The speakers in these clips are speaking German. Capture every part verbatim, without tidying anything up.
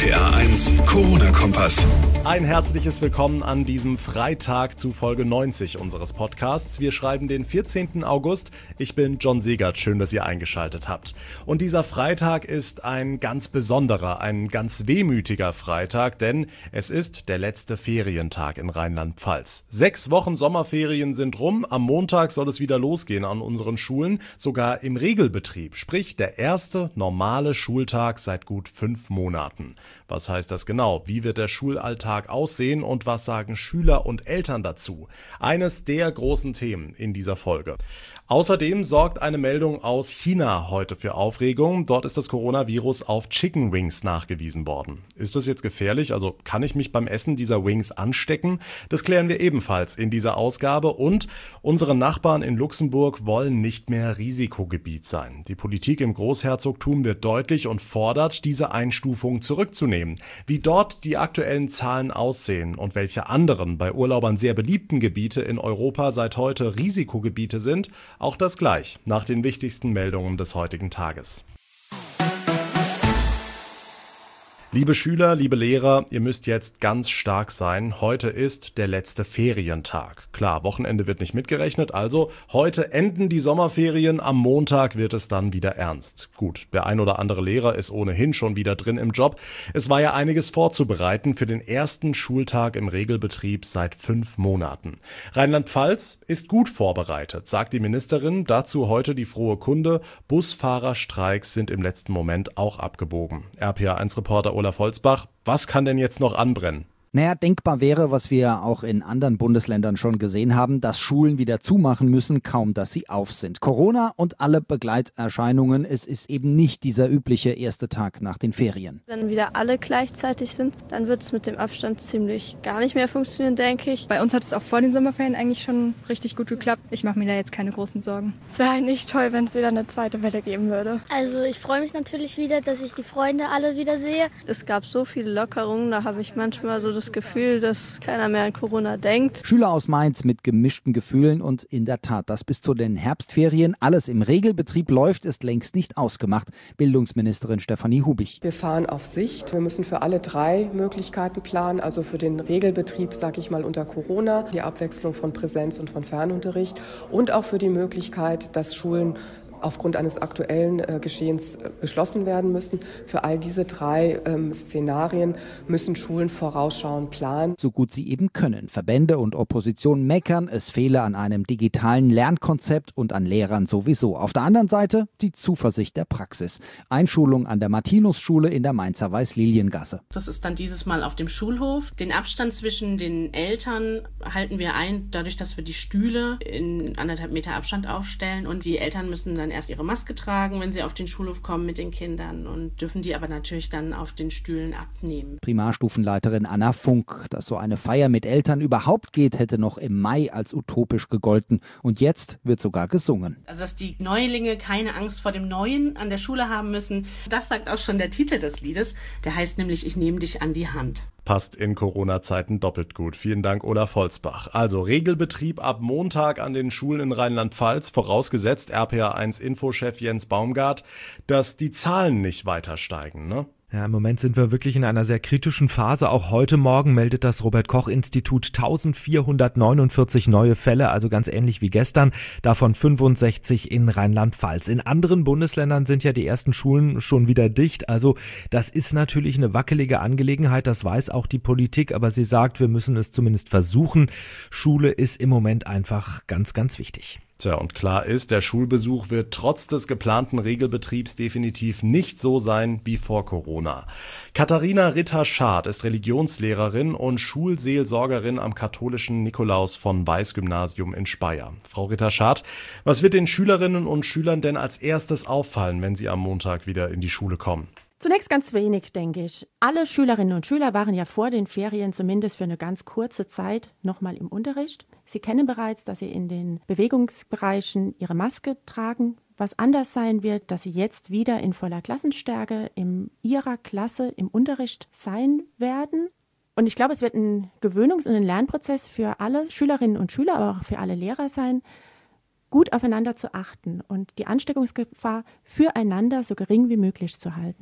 P R eins Corona-Kompass. Ein herzliches Willkommen an diesem Freitag zu Folge neunzig unseres Podcasts. Wir schreiben den vierzehnten August. Ich bin John Segert. Schön, dass ihr eingeschaltet habt. Und dieser Freitag ist ein ganz besonderer, ein ganz wehmütiger Freitag, denn es ist der letzte Ferientag in Rheinland-Pfalz. Sechs Wochen Sommerferien sind rum. Am Montag soll es wieder losgehen an unseren Schulen, sogar im Regelbetrieb. Sprich, der erste normale Schultag seit gut fünf Monaten. Was heißt das genau? Wie wird der Schulalltag aussehen und was sagen Schüler und Eltern dazu? Eines der großen Themen in dieser Folge. Außerdem sorgt eine Meldung aus China heute für Aufregung. Dort ist das Coronavirus auf Chicken Wings nachgewiesen worden. Ist das jetzt gefährlich? Also kann ich mich beim Essen dieser Wings anstecken? Das klären wir ebenfalls in dieser Ausgabe. Und unsere Nachbarn in Luxemburg wollen nicht mehr Risikogebiet sein. Die Politik im Großherzogtum wird deutlich und fordert, diese Einstufung zurückzunehmen. Wie dort die aktuellen Zahlen aussehen und welche anderen bei Urlaubern sehr beliebten Gebiete in Europa seit heute Risikogebiete sind, auch das gleich nach den wichtigsten Meldungen des heutigen Tages. Liebe Schüler, liebe Lehrer, ihr müsst jetzt ganz stark sein. Heute ist der letzte Ferientag. Klar, Wochenende wird nicht mitgerechnet, also heute enden die Sommerferien, am Montag wird es dann wieder ernst. Gut, der ein oder andere Lehrer ist ohnehin schon wieder drin im Job. Es war ja einiges vorzubereiten für den ersten Schultag im Regelbetrieb seit fünf Monaten. Rheinland-Pfalz ist gut vorbereitet, sagt die Ministerin. Dazu heute die frohe Kunde. Busfahrerstreiks sind im letzten Moment auch abgebogen. R P A eins Reporter Olaf Holzbach, was kann denn jetzt noch anbrennen? Naja, denkbar wäre, was wir auch in anderen Bundesländern schon gesehen haben, dass Schulen wieder zumachen müssen, kaum dass sie auf sind. Corona und alle Begleiterscheinungen, es ist eben nicht dieser übliche erste Tag nach den Ferien. Wenn wieder alle gleichzeitig sind, dann wird es mit dem Abstand ziemlich gar nicht mehr funktionieren, denke ich. Bei uns hat es auch vor den Sommerferien eigentlich schon richtig gut geklappt. Ich mache mir da jetzt keine großen Sorgen. Es wäre eigentlich toll, wenn es wieder eine zweite Welle geben würde. Also ich freue mich natürlich wieder, dass ich die Freunde alle wieder sehe. Es gab so viele Lockerungen, da habe ich manchmal so das Gefühl, dass keiner mehr an Corona denkt. Schüler aus Mainz mit gemischten Gefühlen und in der Tat, dass bis zu den Herbstferien alles im Regelbetrieb läuft, ist längst nicht ausgemacht. Bildungsministerin Stefanie Hubich. Wir fahren auf Sicht. Wir müssen für alle drei Möglichkeiten planen. Also für den Regelbetrieb, sage ich mal, unter Corona, die Abwechslung von Präsenz und von Fernunterricht und auch für die Möglichkeit, dass Schulen aufgrund eines aktuellen äh, Geschehens äh, beschlossen werden müssen. Für all diese drei ähm, Szenarien müssen Schulen vorausschauend planen. So gut sie eben können. Verbände und Opposition meckern, es fehle an einem digitalen Lernkonzept und an Lehrern sowieso. Auf der anderen Seite die Zuversicht der Praxis. Einschulung an der Martinusschule in der Mainzer Weiß-Lilien-Gasse. Das ist dann dieses Mal auf dem Schulhof. Den Abstand zwischen den Eltern halten wir ein, dadurch, dass wir die Stühle in anderthalb Meter Abstand aufstellen und die Eltern müssen dann erst ihre Maske tragen, wenn sie auf den Schulhof kommen mit den Kindern und dürfen die aber natürlich dann auf den Stühlen abnehmen. Primarstufenleiterin Anna Funk, dass so eine Feier mit Eltern überhaupt geht, hätte noch im Mai als utopisch gegolten. Und jetzt wird sogar gesungen. Also, dass die Neulinge keine Angst vor dem Neuen an der Schule haben müssen, das sagt auch schon der Titel des Liedes. Der heißt nämlich, ich nehme dich an die Hand. Passt in Corona-Zeiten doppelt gut. Vielen Dank, Olaf Holzbach. Also Regelbetrieb ab Montag an den Schulen in Rheinland-Pfalz, vorausgesetzt R P A eins Infochef Jens Baumgart, dass die Zahlen nicht weiter steigen, ne? Ja, im Moment sind wir wirklich in einer sehr kritischen Phase. Auch heute Morgen meldet das Robert-Koch-Institut eintausendvierhundertneunundvierzig neue Fälle, also ganz ähnlich wie gestern, davon fünfundsechzig in Rheinland-Pfalz. In anderen Bundesländern sind ja die ersten Schulen schon wieder dicht. Also das ist natürlich eine wackelige Angelegenheit, das weiß auch die Politik, aber sie sagt, wir müssen es zumindest versuchen. Schule ist im Moment einfach ganz, ganz wichtig. Tja, und klar ist, der Schulbesuch wird trotz des geplanten Regelbetriebs definitiv nicht so sein wie vor Corona. Katharina Ritter-Schad ist Religionslehrerin und Schulseelsorgerin am katholischen Nikolaus von Weiß Gymnasium in Speyer. Frau Ritter-Schad, was wird den Schülerinnen und Schülern denn als erstes auffallen, wenn sie am Montag wieder in die Schule kommen? Zunächst ganz wenig, denke ich. Alle Schülerinnen und Schüler waren ja vor den Ferien zumindest für eine ganz kurze Zeit nochmal im Unterricht. Sie kennen bereits, dass sie in den Bewegungsbereichen ihre Maske tragen. Was anders sein wird, dass sie jetzt wieder in voller Klassenstärke in ihrer Klasse im Unterricht sein werden. Und ich glaube, es wird ein Gewöhnungs- und ein Lernprozess für alle Schülerinnen und Schüler, aber auch für alle Lehrer sein, gut aufeinander zu achten und die Ansteckungsgefahr füreinander so gering wie möglich zu halten.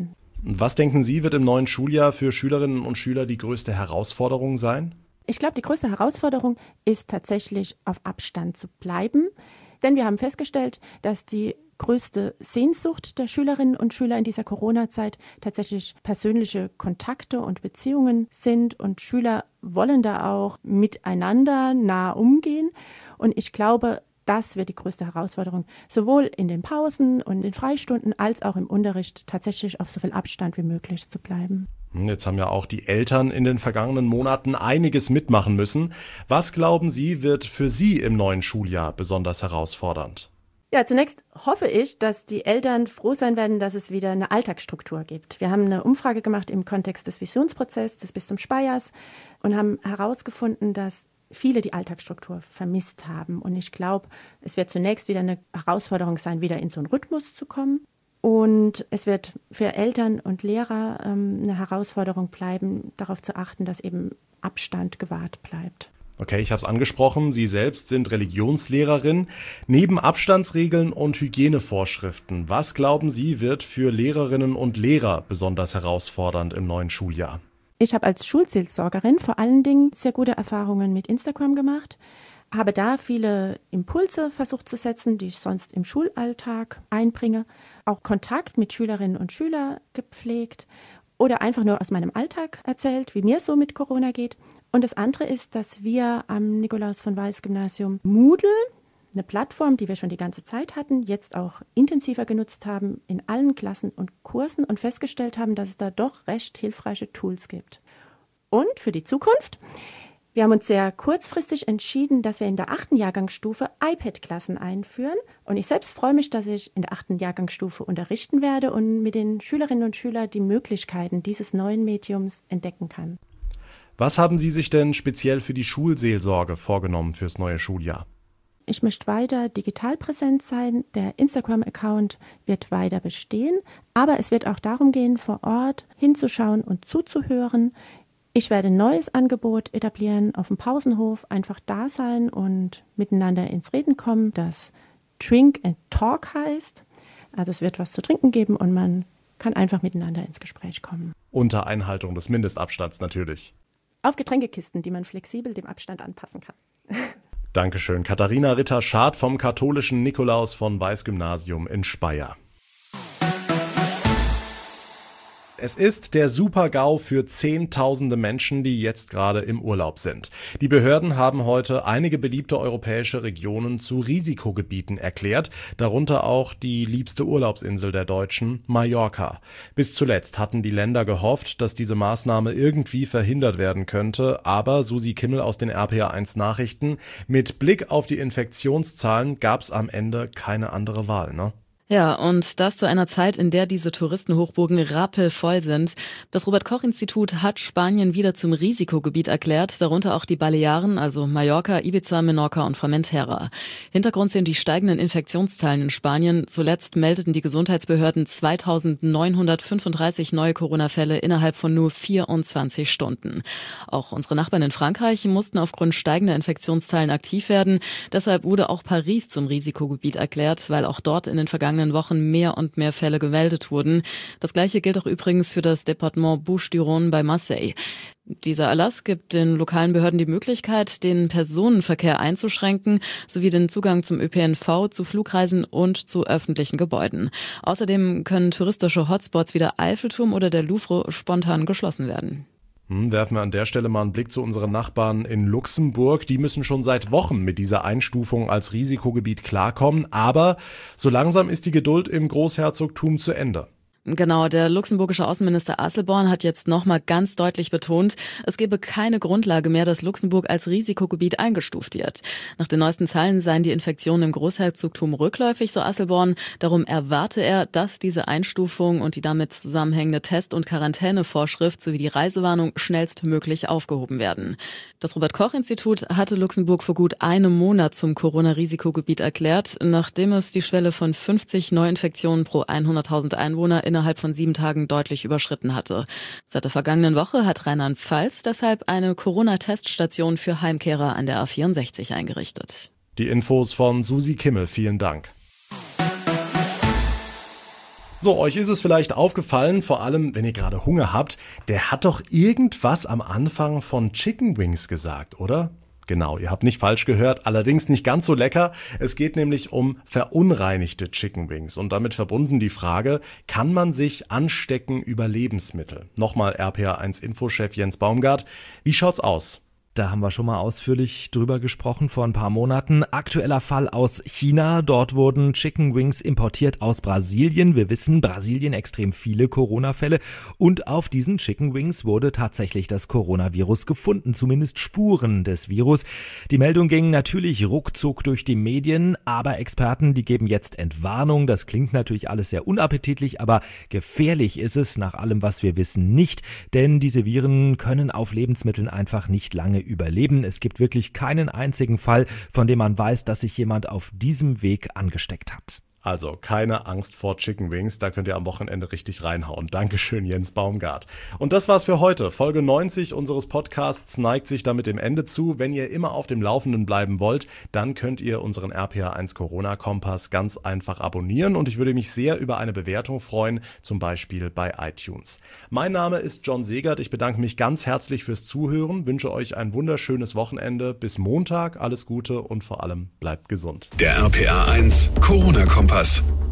Was denken Sie, wird im neuen Schuljahr für Schülerinnen und Schüler die größte Herausforderung sein? Ich glaube, die größte Herausforderung ist tatsächlich, auf Abstand zu bleiben. Denn wir haben festgestellt, dass die größte Sehnsucht der Schülerinnen und Schüler in dieser Corona-Zeit tatsächlich persönliche Kontakte und Beziehungen sind. Und Schüler wollen da auch miteinander nah umgehen. Und ich glaube, das wird die größte Herausforderung, sowohl in den Pausen und den Freistunden als auch im Unterricht tatsächlich auf so viel Abstand wie möglich zu bleiben. Jetzt haben ja auch die Eltern in den vergangenen Monaten einiges mitmachen müssen. Was glauben Sie, wird für Sie im neuen Schuljahr besonders herausfordernd? Ja, zunächst hoffe ich, dass die Eltern froh sein werden, dass es wieder eine Alltagsstruktur gibt. Wir haben eine Umfrage gemacht im Kontext des Visionsprozesses des Bistums Speyers und haben herausgefunden, dass viele die Alltagsstruktur vermisst haben. Und ich glaube, es wird zunächst wieder eine Herausforderung sein, wieder in so einen Rhythmus zu kommen. Und es wird für Eltern und Lehrer ähm, eine Herausforderung bleiben, darauf zu achten, dass eben Abstand gewahrt bleibt. Okay, ich habe es angesprochen, Sie selbst sind Religionslehrerin. Neben Abstandsregeln und Hygienevorschriften, was glauben Sie, wird für Lehrerinnen und Lehrer besonders herausfordernd im neuen Schuljahr? Ich habe als Schulseelsorgerin vor allen Dingen sehr gute Erfahrungen mit Instagram gemacht, habe da viele Impulse versucht zu setzen, die ich sonst im Schulalltag einbringe, auch Kontakt mit Schülerinnen und Schülern gepflegt oder einfach nur aus meinem Alltag erzählt, wie mir so mit Corona geht. Und das andere ist, dass wir am Nikolaus von Weiß Gymnasium Moodle, eine Plattform, die wir schon die ganze Zeit hatten, jetzt auch intensiver genutzt haben in allen Klassen und Kursen und festgestellt haben, dass es da doch recht hilfreiche Tools gibt. Und für die Zukunft: Wir haben uns sehr kurzfristig entschieden, dass wir in der achten Jahrgangsstufe iPad-Klassen einführen. Und ich selbst freue mich, dass ich in der achten Jahrgangsstufe unterrichten werde und mit den Schülerinnen und Schülern die Möglichkeiten dieses neuen Mediums entdecken kann. Was haben Sie sich denn speziell für die Schulseelsorge vorgenommen fürs neue Schuljahr? Ich möchte weiter digital präsent sein. Der Instagram-Account wird weiter bestehen. Aber es wird auch darum gehen, vor Ort hinzuschauen und zuzuhören. Ich werde ein neues Angebot etablieren auf dem Pausenhof, einfach da sein und miteinander ins Reden kommen, das Drink and Talk heißt. Also es wird was zu trinken geben und man kann einfach miteinander ins Gespräch kommen. Unter Einhaltung des Mindestabstands natürlich. Auf Getränkekisten, die man flexibel dem Abstand anpassen kann. Dankeschön. Katharina Ritter-Schad vom katholischen Nikolaus von Weiß Gymnasium in Speyer. Es ist der Super-GAU für Zehntausende Menschen, die jetzt gerade im Urlaub sind. Die Behörden haben heute einige beliebte europäische Regionen zu Risikogebieten erklärt, darunter auch die liebste Urlaubsinsel der Deutschen, Mallorca. Bis zuletzt hatten die Länder gehofft, dass diese Maßnahme irgendwie verhindert werden könnte, aber Susi Kimmel aus den R P A eins Nachrichten: Mit Blick auf die Infektionszahlen gab es am Ende keine andere Wahl, ne? Ja, und das zu einer Zeit, in der diese Touristenhochburgen rappelvoll sind. Das Robert-Koch-Institut hat Spanien wieder zum Risikogebiet erklärt, darunter auch die Balearen, also Mallorca, Ibiza, Menorca und Formentera. Hintergrund sind die steigenden Infektionszahlen in Spanien. Zuletzt meldeten die Gesundheitsbehörden zweitausendneunhundertfünfunddreißig neue Corona-Fälle innerhalb von nur vierundzwanzig Stunden. Auch unsere Nachbarn in Frankreich mussten aufgrund steigender Infektionszahlen aktiv werden. Deshalb wurde auch Paris zum Risikogebiet erklärt, weil auch dort in den vergangenen Wochen mehr und mehr Fälle gemeldet wurden. Das Gleiche gilt auch übrigens für das Departement Bouches-du-Rhône bei Marseille. Dieser Erlass gibt den lokalen Behörden die Möglichkeit, den Personenverkehr einzuschränken, sowie den Zugang zum Ö P N V, zu Flugreisen und zu öffentlichen Gebäuden. Außerdem können touristische Hotspots wie der Eiffelturm oder der Louvre spontan geschlossen werden. Hm, werfen wir an der Stelle mal einen Blick zu unseren Nachbarn in Luxemburg. Die müssen schon seit Wochen mit dieser Einstufung als Risikogebiet klarkommen. Aber so langsam ist die Geduld im Großherzogtum zu Ende. Genau, der luxemburgische Außenminister Asselborn hat jetzt nochmal ganz deutlich betont, es gebe keine Grundlage mehr, dass Luxemburg als Risikogebiet eingestuft wird. Nach den neuesten Zahlen seien die Infektionen im Großherzogtum rückläufig, so Asselborn. Darum erwarte er, dass diese Einstufung und die damit zusammenhängende Test- und Quarantänevorschrift sowie die Reisewarnung schnellstmöglich aufgehoben werden. Das Robert-Koch-Institut hatte Luxemburg vor gut einem Monat zum Corona-Risikogebiet erklärt, nachdem es die Schwelle von fünfzig Neuinfektionen pro hunderttausend Einwohner in innerhalb von sieben Tagen deutlich überschritten hatte. Seit der vergangenen Woche hat Rheinland-Pfalz deshalb eine Corona-Teststation für Heimkehrer an der A vierundsechzig eingerichtet. Die Infos von Susi Kimmel, vielen Dank. So, euch ist es vielleicht aufgefallen, vor allem wenn ihr gerade Hunger habt, der hat doch irgendwas am Anfang von Chicken Wings gesagt, oder? Genau, ihr habt nicht falsch gehört, allerdings nicht ganz so lecker. Es geht nämlich um verunreinigte Chicken Wings und damit verbunden die Frage, kann man sich anstecken über Lebensmittel? Nochmal R P A eins Infochef Jens Baumgart, wie schaut's aus? Da haben wir schon mal ausführlich drüber gesprochen vor ein paar Monaten. Aktueller Fall aus China. Dort wurden Chicken Wings importiert aus Brasilien. Wir wissen, Brasilien extrem viele Corona-Fälle. Und auf diesen Chicken Wings wurde tatsächlich das Coronavirus gefunden, zumindest Spuren des Virus. Die Meldung ging natürlich ruckzuck durch die Medien, aber Experten, die geben jetzt Entwarnung. Das klingt natürlich alles sehr unappetitlich, aber gefährlich ist es nach allem, was wir wissen, nicht. Denn diese Viren können auf Lebensmitteln einfach nicht lange überleben. Es gibt wirklich keinen einzigen Fall, von dem man weiß, dass sich jemand auf diesem Weg angesteckt hat. Also keine Angst vor Chicken Wings, da könnt ihr am Wochenende richtig reinhauen. Dankeschön, Jens Baumgart. Und das war's für heute. Folge neunzig unseres Podcasts neigt sich damit dem Ende zu. Wenn ihr immer auf dem Laufenden bleiben wollt, dann könnt ihr unseren R P A eins Corona-Kompass ganz einfach abonnieren und ich würde mich sehr über eine Bewertung freuen, zum Beispiel bei iTunes. Mein Name ist John Segert, ich bedanke mich ganz herzlich fürs Zuhören, wünsche euch ein wunderschönes Wochenende. Bis Montag, alles Gute und vor allem bleibt gesund. Der R P A eins Corona-Kompass.